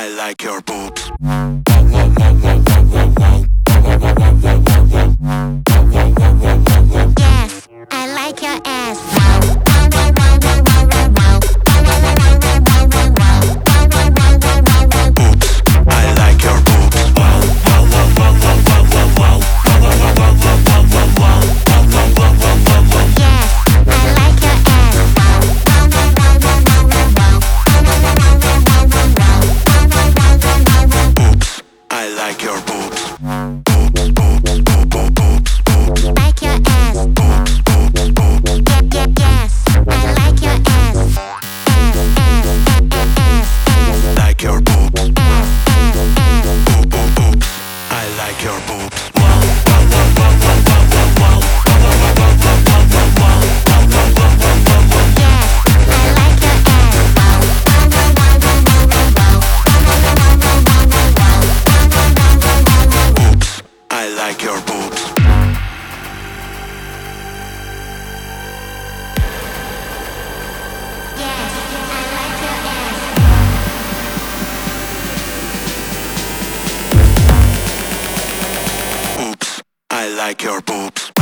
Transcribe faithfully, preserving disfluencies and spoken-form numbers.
I like your boobs. Yes, I like your ass. Boobs. I like your boobs. Yes, I like your Boobs. I like your boobs. Boobs, boobs, boobs, boobs, boobs, like your ass. boobs, boobs, boobs. Ye- ye- Yes, I like your ass. Ass, ass, ass, ass, ass, Like your boobs. ass, ass, ass. Boob, boob, boobs. I like your boobs. Yes, I like your Boobs. I like your boobs. Yes, I like your ass. Boobs. I like your boobs.